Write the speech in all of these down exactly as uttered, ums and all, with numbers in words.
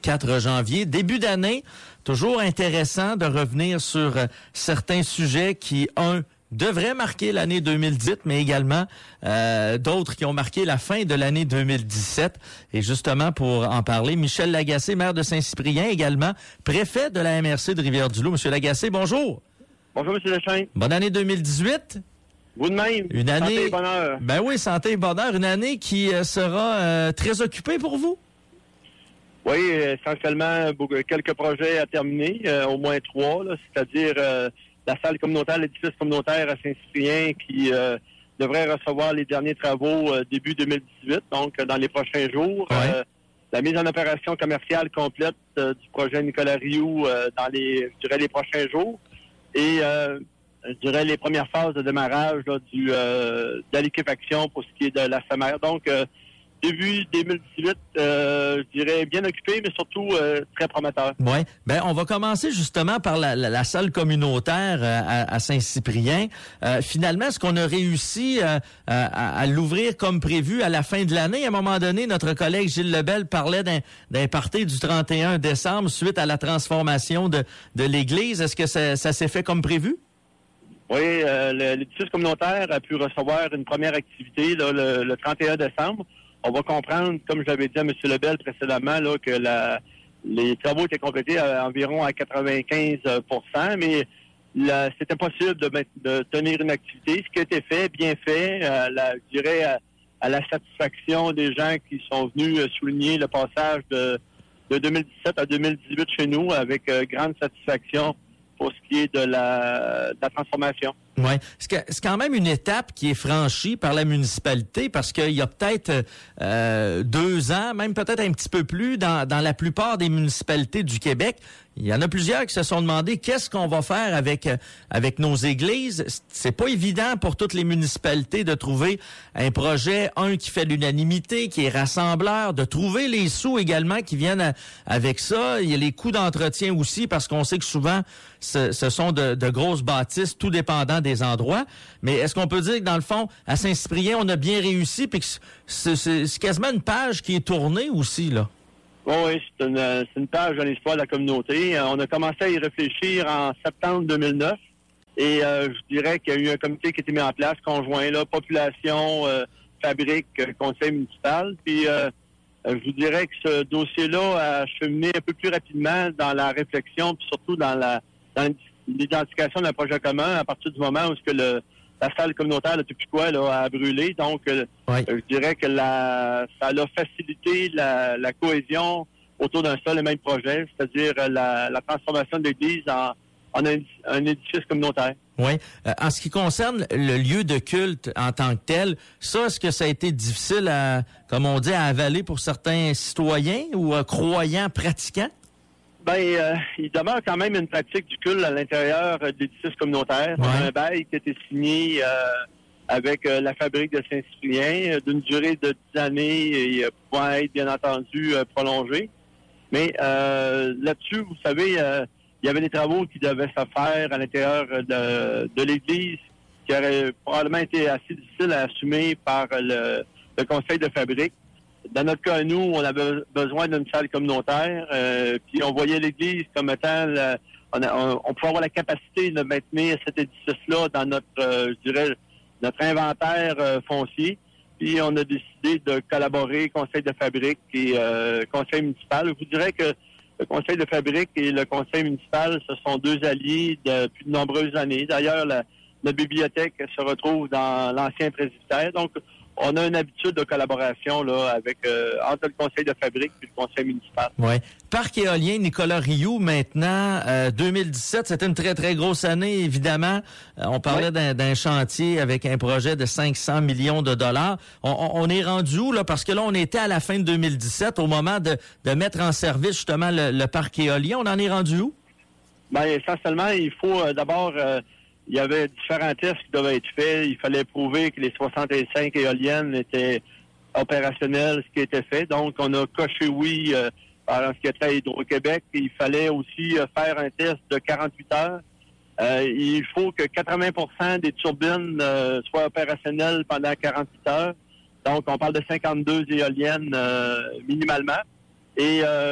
quatre janvier. Début d'année, toujours intéressant de revenir sur euh, certains sujets qui, un, devraient marquer l'année deux mille dix-huit, mais également euh, d'autres qui ont marqué la fin de l'année deux mille dix-sept. Et justement, pour en parler, Michel Lagacé, maire de Saint-Cyprien, également préfet de la M R C de Rivière-du-Loup. Monsieur Lagacé, bonjour. Bonjour, M. Deschênes. Bonne année deux mille dix-huit. Vous de même. Une année... Santé et bonheur. Ben oui, santé et bonheur. Une année qui euh, sera euh, très occupée pour vous? Oui, essentiellement, quelques projets à terminer, euh, au moins trois, là, c'est-à-dire euh, la salle communautaire, l'édifice communautaire à Saint-Cyprien qui euh, devrait recevoir les derniers travaux euh, début deux mille dix-huit, donc euh, dans les prochains jours. Ouais. Euh, la mise en opération commerciale complète euh, du projet Nicolas Rioux euh, dans les, je dirais, les prochains jours. Et euh, je dirais les premières phases de démarrage là, du euh, de la liquéfaction pour ce qui est de la S A M R. Donc, euh, début deux mille dix-huit, euh, je dirais bien occupé, mais surtout euh, très prometteur. Oui. Ben, on va commencer justement par la, la, la salle communautaire euh, à, à Saint-Cyprien. Euh, finalement, est-ce qu'on a réussi euh, à, à l'ouvrir comme prévu à la fin de l'année? À un moment donné, notre collègue Gilles Lebel parlait d'un, d'un party du trente et un décembre suite à la transformation de, de l'église. Est-ce que ça, ça s'est fait comme prévu? Oui, euh, le, l'édifice communautaire a pu recevoir une première activité là, le, le trente et un décembre. On va comprendre, comme j'avais dit à M. Lebel précédemment, là, que la, les travaux étaient complétés à environ à quatre-vingt-quinze pour cent, mais la, c'était possible de, de tenir une activité. Ce qui a été fait, bien fait, euh, la, je dirais à, à la satisfaction des gens qui sont venus souligner le passage de, de deux mille dix-sept à deux mille dix-huit chez nous avec euh, grande satisfaction pour ce qui est de la, de la transformation. Oui, c'est quand même une étape qui est franchie par la municipalité parce qu'il y a peut-être euh, deux ans, même peut-être un petit peu plus, dans, dans la plupart des municipalités du Québec, il y en a plusieurs qui se sont demandé qu'est-ce qu'on va faire avec avec nos églises. C'est pas évident pour toutes les municipalités de trouver un projet, un qui fait l'unanimité, qui est rassembleur, de trouver les sous également qui viennent à, avec ça. Il y a les coûts d'entretien aussi parce qu'on sait que souvent ce, ce sont de, de grosses bâtisses, tout dépendant des endroits. Mais est-ce qu'on peut dire que dans le fond, à Saint-Cyprien, on a bien réussi puis que c'est, c'est, c'est quasiment une page qui est tournée aussi, là? Oh oui, c'est une, c'est une page dans l'histoire de la communauté. Euh, on a commencé à y réfléchir en septembre deux mille neuf et euh, je dirais qu'il y a eu un comité qui a été mis en place, conjoint, là, population, euh, fabrique, euh, conseil municipal. Puis euh, euh, je vous dirais que ce dossier-là a cheminé un peu plus rapidement dans la réflexion, puis surtout dans la dans l'identification d'un projet commun à partir du moment où ce que le la salle communautaire de Tupiquois là, a brûlé. Donc, euh, oui. euh, je dirais que la, ça a facilité la, la cohésion autour d'un seul et même projet, c'est-à-dire la, la transformation de l'église en, en un, un édifice communautaire. Oui. Euh, en ce qui concerne le lieu de culte en tant que tel, ça, est-ce que ça a été difficile à, comme on dit, à avaler pour certains citoyens ou euh, croyants pratiquants? Ben, euh, il demeure quand même une pratique du culte à l'intérieur euh, de l'édifice communautaire. Ouais. On a un bail qui a été signé euh, avec euh, la fabrique de Saint-Cyprien euh, d'une durée de dix années et euh, pouvant être, bien entendu, euh, prolongée. Mais euh, là-dessus, vous savez, euh, il y avait des travaux qui devaient se faire à l'intérieur de, de l'église qui auraient probablement été assez difficiles à assumer par le, le conseil de fabrique. Dans notre cas, nous, on avait besoin d'une salle communautaire, euh, puis on voyait l'église comme étant, la, on, a, on, on pouvait avoir la capacité de maintenir cet édifice-là dans notre, euh, je dirais, notre inventaire euh, foncier. Puis on a décidé de collaborer, conseil de fabrique et euh, conseil municipal. Je vous dirais que le conseil de fabrique et le conseil municipal, ce sont deux alliés depuis de nombreuses années. D'ailleurs, la, la bibliothèque se retrouve dans l'ancien presbytère. Donc, on a une habitude de collaboration là avec euh, entre le conseil de fabrique et le conseil municipal. Oui. Parc éolien Nicolas Rioux, maintenant, euh, deux mille dix-sept, c'était une très, très grosse année, évidemment. Euh, on parlait oui. d'un, d'un chantier avec un projet de cinq cents millions de dollars. On, on, on est rendu où, là? Parce que là, on était à la fin de deux mille dix-sept, au moment de, de mettre en service, justement, le, le parc éolien. On en est rendu où? Bien, essentiellement, il faut euh, d'abord... Euh, il y avait différents tests qui devaient être faits. Il fallait prouver que les soixante-cinq éoliennes étaient opérationnelles, ce qui était fait. Donc, on a coché oui euh, par ce qui était à Hydro-Québec. Il fallait aussi euh, faire un test de quarante-huit heures. Euh, il faut que quatre-vingts pour cent des turbines euh, soient opérationnelles pendant quarante-huit heures. Donc, on parle de cinquante-deux éoliennes euh, minimalement. Et euh,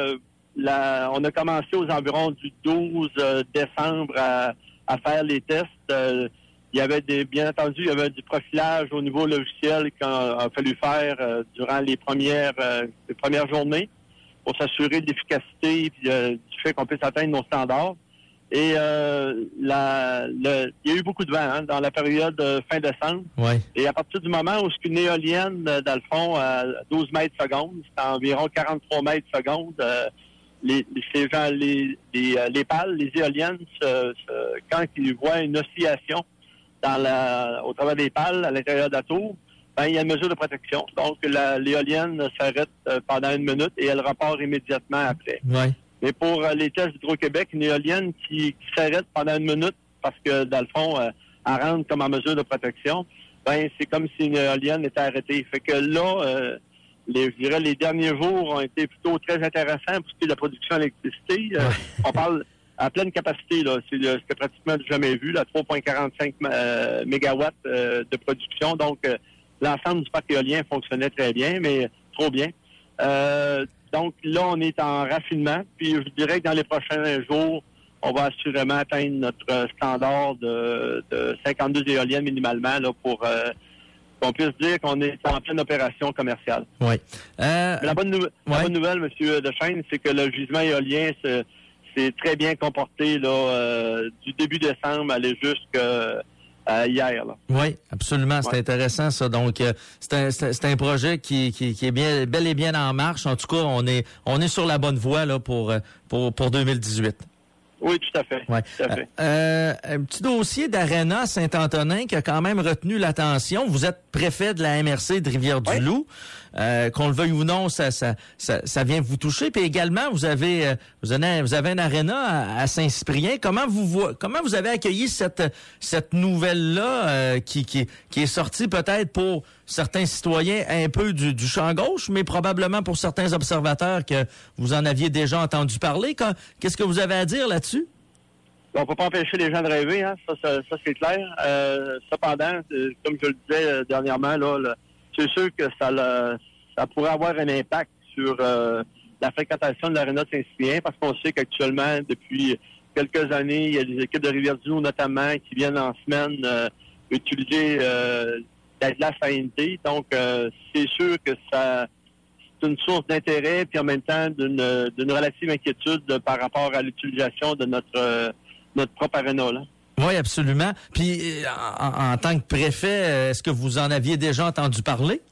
la, on a commencé aux environs du douze décembre à, à faire les tests. Euh, il y avait des, bien entendu, il y avait du profilage au niveau logiciel qu'il a, a fallu faire euh, durant les premières, euh, les premières journées pour s'assurer de l'efficacité et euh, du fait qu'on puisse atteindre nos standards. Et euh, la, le, il y a eu beaucoup de vent hein, dans la période euh, fin décembre. Ouais. Et à partir du moment où une éolienne, euh, dans le fond, à douze mètres secondes, c'est environ quarante-trois mètres secondes, euh, les, les, gens, les, les, les pales, les éoliennes, se, se, quand ils voient une oscillation dans la, au travers des pales à l'intérieur de la tour, ben, il y a une mesure de protection. Donc, la, l'éolienne s'arrête euh, pendant une minute et elle repart immédiatement après. Ouais. Mais pour euh, les tests d'Hydro-Québec, une éolienne qui, qui s'arrête pendant une minute parce que, dans le fond, euh, elle rentre comme en mesure de protection, ben c'est comme si une éolienne était arrêtée. Fait que là, euh, les, je dirais, les derniers jours ont été plutôt très intéressants pour ce qui est de la production d'électricité. Euh, on parle à pleine capacité, là. C'est, c'est pratiquement jamais vu, là, trois virgule quarante-cinq euh, mégawatts euh, de production. Donc, euh, l'ensemble du parc éolien fonctionnait très bien, mais trop bien. Euh, Donc là, on est en raffinement. Puis je dirais que dans les prochains jours, on va assurément atteindre notre standard de, de cinquante-deux éoliennes minimalement là, pour euh, qu'on puisse dire qu'on est en pleine opération commerciale. Oui. Euh, Mais la bonne, nou- ouais. la bonne nouvelle, M. Dechaine, c'est que le gisement éolien se, s'est très bien comporté là, euh, du début décembre aller jusqu'à Euh, hier. Là. Oui, absolument. C'est ouais. intéressant, ça. Donc, euh, c'est, un, c'est, c'est un projet qui, qui, qui est bien, bel et bien en marche. En tout cas, on est, on est sur la bonne voie là, pour, pour, pour deux mille dix-huit. Oui, tout à fait. Ouais. Tout à fait. Euh, un petit dossier d'Arena Saint-Antonin qui a quand même retenu l'attention. Vous êtes préfet de la M R C de Rivière-du-Loup. Oui. Euh, qu'on le veuille ou non, ça, ça, ça, ça vient vous toucher. Puis également, vous avez, vous avez, vous avez un aréna à, à Saint-Cyprien. Comment vous voyez, comment vous avez accueilli cette, cette nouvelle-là euh, qui, qui, qui est sortie peut-être pour certains citoyens un peu du, du champ gauche, mais probablement pour certains observateurs que vous en aviez déjà entendu parler. Quand, qu'est-ce que vous avez à dire là-dessus? On ne peut pas empêcher les gens de rêver, hein? ça, ça, ça c'est clair. Euh, cependant, euh, comme je le disais euh, dernièrement, là, là, c'est sûr que ça, le, ça pourrait avoir un impact sur euh, la fréquentation de l'aréna de Saint-Cyprien, parce qu'on sait qu'actuellement, depuis quelques années, il y a des équipes de Rivière-du-Loup notamment qui viennent en semaine euh, utiliser euh, la glace à N T. Donc, euh, c'est sûr que ça c'est une source d'intérêt, puis en même temps d'une, d'une relative inquiétude par rapport à l'utilisation de notre euh, notre propre aréna, là. Oui, absolument. Puis, en, en tant que préfet, est-ce que vous en aviez déjà entendu parler?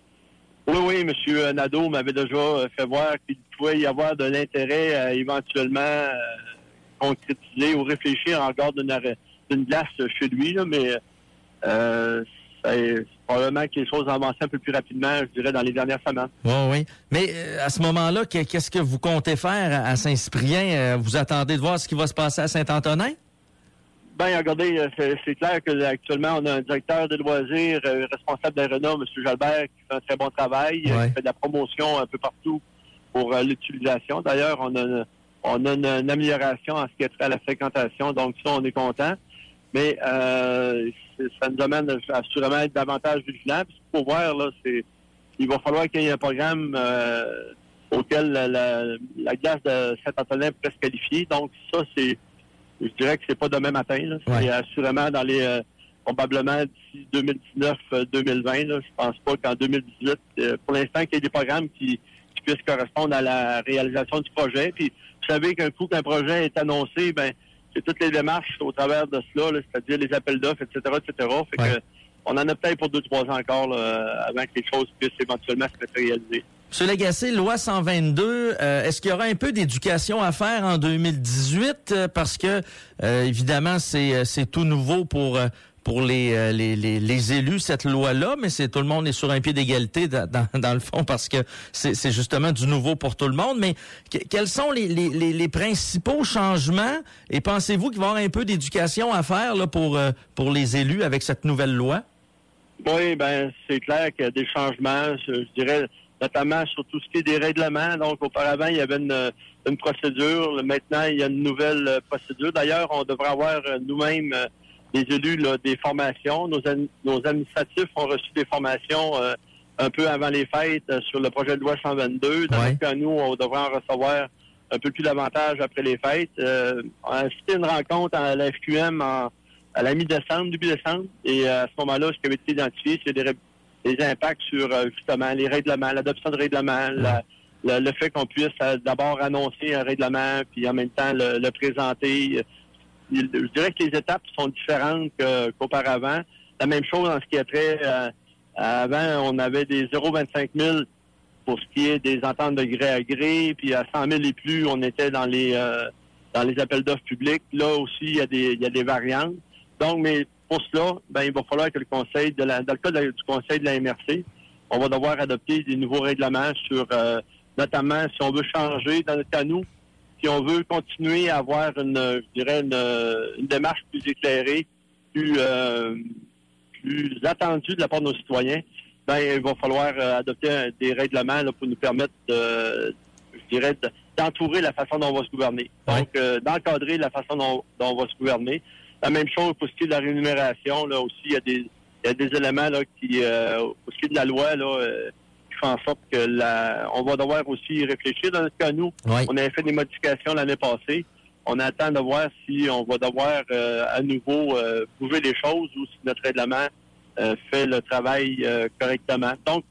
Oui, oui, M. Nadeau m'avait déjà fait voir qu'il pouvait y avoir de l'intérêt à éventuellement euh, concrétiser ou réfléchir encore d'une, d'une glace chez lui, là, mais euh, c'est probablement que les choses ont avancé un peu plus rapidement, je dirais, dans les dernières semaines. Oui, oui. Mais euh, à ce moment-là, qu'est-ce que vous comptez faire à Saint-Cyprien? Vous attendez de voir ce qui va se passer à Saint-Antonin? Ben, regardez, c'est, c'est clair que actuellement, on a un directeur de loisirs euh, responsable d'Arena, M. Jalbert, qui fait un très bon travail, ouais. qui fait de la promotion un peu partout pour euh, l'utilisation. D'ailleurs, on a, on a une, une amélioration en ce qui est trait à la fréquentation, donc ça, on est content. Mais euh, ça nous amène assurément à être davantage vigilants. Puis pour voir, là, c'est il va falloir qu'il y ait un programme euh, auquel la, la, la glace de Saint-Antonin peut se qualifier. Donc ça, c'est je dirais que c'est pas demain matin. Là. C'est ouais. assurément dans les euh, probablement d'ici deux mille dix-neuf deux mille vingt. Là. Je pense pas qu'en deux mille dix-huit, euh, pour l'instant, qu'il y ait des programmes qui, qui puissent correspondre à la réalisation du projet. Puis vous savez qu'un coup qu'un projet est annoncé, ben c'est toutes les démarches au travers de cela, là, c'est-à-dire les appels d'offres, et cetera, et cetera. Fait ouais. que on en a peut-être pour deux, trois ans encore là, avant que les choses puissent éventuellement se matérialiser. M. Lagacé, loi cent vingt-deux, euh, est-ce qu'il y aura un peu d'éducation à faire en deux mille dix-huit? Parce que, euh, évidemment, c'est c'est tout nouveau pour pour les, les, les, les élus, cette loi-là, mais c'est tout le monde est sur un pied d'égalité dans, dans, dans le fond parce que c'est, c'est justement du nouveau pour tout le monde. Mais que, quels sont les, les, les, les principaux changements? Et pensez-vous qu'il va y avoir un peu d'éducation à faire là, pour, pour les élus avec cette nouvelle loi? Oui, ben c'est clair qu'il y a des changements, je, je dirais, notamment sur tout ce qui est des règlements. Donc, auparavant, il y avait une, une procédure. Maintenant, il y a une nouvelle procédure. D'ailleurs, on devrait avoir nous-mêmes, les élus, là, des formations. Nos, nos administratifs ont reçu des formations euh, un peu avant les fêtes euh, sur le projet de loi cent vingt-deux. Dans ouais. le cas, nous, on devrait en recevoir un peu plus davantage après les fêtes. Euh, on a cité une rencontre à la F Q M en, à la mi-décembre, début décembre, et à ce moment-là, ce qui avait été identifié, c'est des, des impacts sur justement les règlements, l'adoption de règlements, la, le, le fait qu'on puisse euh, d'abord annoncer un règlement, puis en même temps le, le présenter. Je dirais que les étapes sont différentes que, qu'auparavant. La même chose en ce qui est trait, euh, avant, on avait des zéro virgule vingt-cinq mille pour ce qui est des ententes de gré à gré, puis à cent mille et plus, on était dans les euh, dans les appels d'offres publics. Là aussi, il y a des il y a des variantes. Donc, mais pour cela, ben il va falloir que le conseil de la dans le cas de la, du conseil de la M R C, on va devoir adopter des nouveaux règlements sur euh, notamment si on veut changer dans notre cas nous, si on veut continuer à avoir une, je dirais, une, une démarche plus éclairée, plus euh, plus attendue de la part de nos citoyens, ben il va falloir euh, adopter des règlements là, pour nous permettre de, je dirais, de, d'entourer la façon dont on va se gouverner. Ouais. Donc, euh, d'encadrer la façon dont, dont on va se gouverner. La même chose pour ce qui est de la rémunération, là aussi, il y a des, il y a des éléments là qui, euh, pour ce qui est de la loi, là, euh, qui font en sorte que la, on va devoir aussi y réfléchir. Dans notre cas, nous, Ouais. on avait fait des modifications l'année passée. On attend de voir si on va devoir euh, à nouveau euh, prouver les choses ou si notre règlement euh, fait le travail euh, correctement. Donc,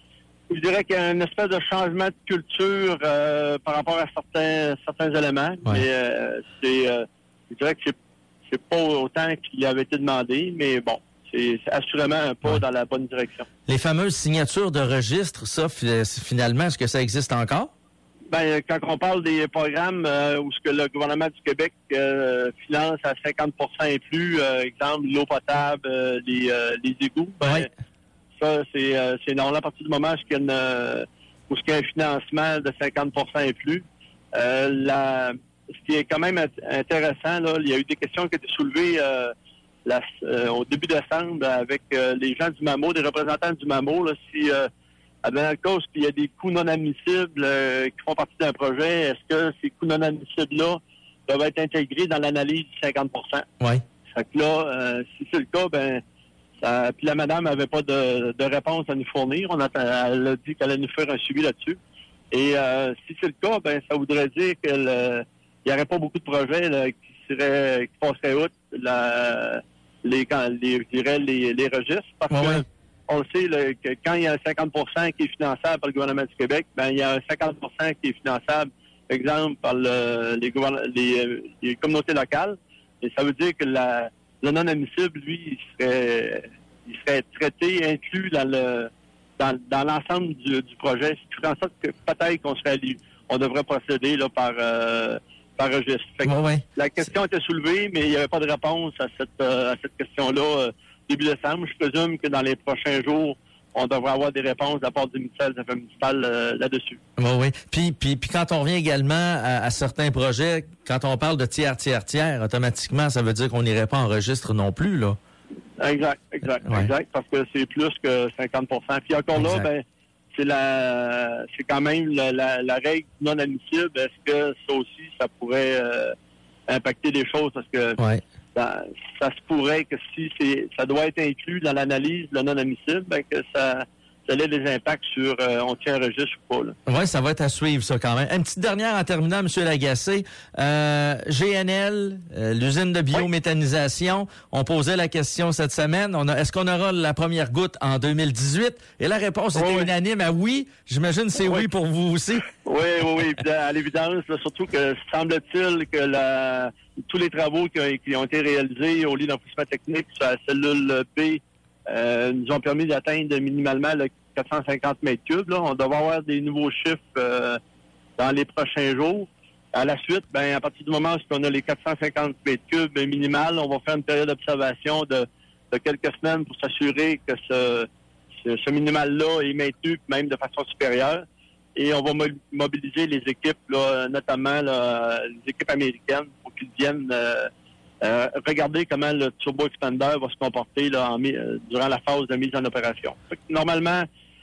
je dirais qu'il y a une espèce de changement de culture euh, par rapport à certains certains éléments, Ouais. mais euh, c'est, euh, je dirais que c'est c'est pas autant qu'il avait été demandé, mais bon, c'est, c'est assurément un pas Ouais. dans la bonne direction. Les fameuses signatures de registre, ça, finalement, est-ce que ça existe encore? Ben, quand on parle des programmes euh, où ce que le gouvernement du Québec euh, finance à cinquante pour cent et plus, euh, exemple l'eau potable, euh, les, euh, les égouts, ben, Ouais. ça c'est euh, c'est normal à partir du moment où il y a, une, où il y a un financement de cinquante pour cent et plus. Euh, la, ce qui est quand même intéressant, là, il y a eu des questions qui ont été soulevées euh, la, euh, au début décembre avec euh, les gens du MAMO, des représentants du MAMO, là, si euh, dans le cas qu'il y a des coûts non admissibles euh, qui font partie d'un projet, est-ce que ces coûts non admissibles-là doivent être intégrés dans l'analyse du cinquante pour cent? Oui. Fait que là, euh, si c'est le cas, ben ça, puis la madame n'avait pas de, de réponse à nous fournir. On a, elle a dit qu'elle allait nous faire un suivi là-dessus. Et euh, si c'est le cas, ben ça voudrait dire qu'il n'y aurait pas beaucoup de projets là, qui seraient qui passeraient outre la, les, les, je dirais les, les registres. Parce Ouais, que ouais. on le sait là, que quand il y a un cinquante pour cent qui est finançable par le gouvernement du Québec, ben il y a un cinquante pour cent qui est finançable, par exemple, par le, les, les, les communautés locales. Et ça veut dire que la, le non-admissible, lui, il serait, il serait traité, inclus dans le dans, dans l'ensemble du, du projet. Ce qui ferait en sorte que peut-être qu'on serait on devrait procéder là, par, euh, par registre. Fait que Ouais, ouais. la question était soulevée, mais il n'y avait pas de réponse à cette, euh, à cette question-là euh, début décembre. Je présume que dans les prochains jours, on devrait avoir des réponses de la part du ministère des Affaires municipales euh, là-dessus. Oui, oui. Puis, puis, puis quand on revient également à, à certains projets, quand on parle de tiers, tiers, tiers, automatiquement, ça veut dire qu'on n'irait pas en registre non plus, là. Exact, exact, Ouais. exact, parce que c'est plus que cinquante pour cent. Puis encore Exact. là, ben, c'est la, c'est quand même la, la, la règle non admissible. Est-ce que ça aussi, ça pourrait euh, impacter les choses? Parce que Ouais. ça, ça se pourrait que si c'est, ça doit être inclus dans l'analyse, le non admissible, ben que ça, ça ait des impacts sur euh, on tient un registre ou pas. Là. Oui, ça va être à suivre, ça, quand même. Une petite dernière en terminant, M. Lagacé. Euh, G N L, euh, l'usine de biométhanisation, on posait la question cette semaine. On a, est-ce qu'on aura la première goutte en deux mille dix-huit? Et la réponse était Oui, oui. unanime à oui. J'imagine que c'est oui. Oui. pour vous aussi. Oui, oui, oui. Puis, à l'évidence, là, surtout que semble-t-il que la, tous les travaux qui ont, qui ont été réalisés au lit d'enfouissement technique sur la cellule B euh, nous ont permis d'atteindre minimalement là, quatre cent cinquante mètres cubes. Là. On devrait avoir des nouveaux chiffres euh, dans les prochains jours. À la suite, ben, à partir du moment où on a les quatre cent cinquante mètres cubes minimales, on va faire une période d'observation de, de quelques semaines pour s'assurer que ce, ce, ce minimal-là est maintenu, même de façon supérieure. Et on va mo- mobiliser les équipes, là, notamment là, les équipes américaines, pour qu'ils viennent euh, euh, regarder comment le turbo expander va se comporter là, en, euh, durant la phase de mise en opération. Fait que, normalement,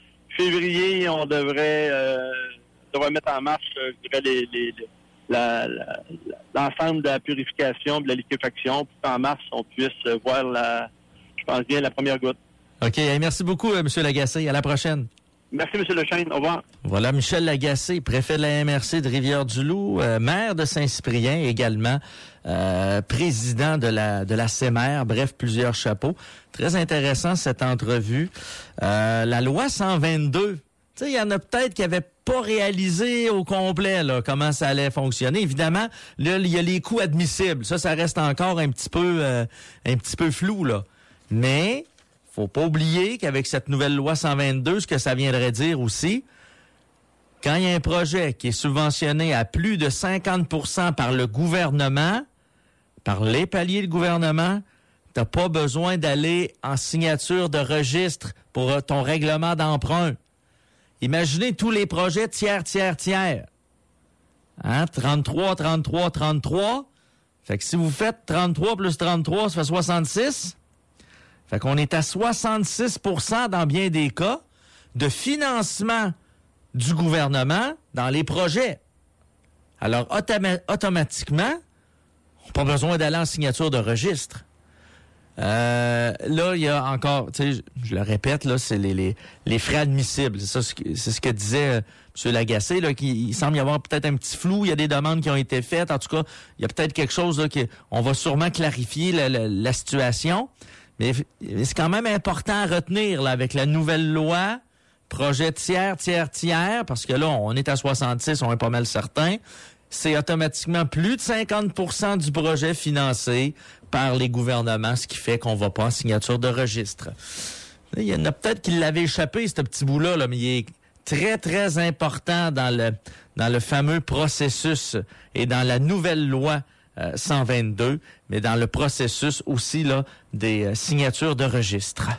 février, on devrait, euh, devrait mettre en marche, euh, je dirais, les, les, les, la, la, l'ensemble de la purification, de la liquéfaction, pour qu'en mars, on puisse voir, la, je pense bien, la première goutte. OK. Hey, merci beaucoup, euh, M. Lagacé. À la prochaine. Merci, M. Lechesne. Au revoir. Voilà, Michel Lagacé, préfet de la M R C de Rivière-du-Loup, euh, maire de Saint-Cyprien également, euh, président de la de la C E M E R, bref, plusieurs chapeaux. Très intéressant cette entrevue. Euh, la loi cent vingt-deux, tu sais, il y en a peut-être qui n'avaient pas réalisé au complet là, comment ça allait fonctionner. Évidemment, là, il y a les coûts admissibles. Ça, ça reste encore un petit peu euh, un petit peu flou, là. Mais faut pas oublier qu'avec cette nouvelle loi cent vingt-deux, ce que ça viendrait dire aussi, quand il y a un projet qui est subventionné à plus de cinquante pour cent par le gouvernement, par les paliers de gouvernement, t'as pas besoin d'aller en signature de registre pour ton règlement d'emprunt. Imaginez tous les projets tiers, tiers, tiers. Hein? trente-trois, trente-trois, trente-trois. Fait que si vous faites trente-trois plus trente-trois, ça fait soixante-six. Fait qu'on est à soixante-six pour cent dans bien des cas de financement du gouvernement dans les projets. Alors, automa- automatiquement, on n'a pas besoin d'aller en signature de registre. Euh, là, il y a encore, tu sais, je, je le répète, là, c'est les, les, les frais admissibles. C'est ça, c'est ce que disait euh, M. Lagacé, là, qu'il il semble y avoir peut-être un petit flou. Il y a des demandes qui ont été faites. En tout cas, il y a peut-être quelque chose là, qui, on va sûrement clarifier la, la, la situation. Mais c'est quand même important à retenir là, avec la nouvelle loi, projet tiers, tiers, tiers, parce que là, on est à soixante-six, on est pas mal certain. C'est automatiquement plus de cinquante pour cent du projet financé par les gouvernements, ce qui fait qu'on va pas en signature de registre. Là, il y en a peut-être qui l'avaient échappé, ce petit bout-là, là, mais il est très, très important dans le, dans le fameux processus et dans la nouvelle loi Euh, cent vingt-deux, mais dans le processus aussi là des euh, signatures de registre.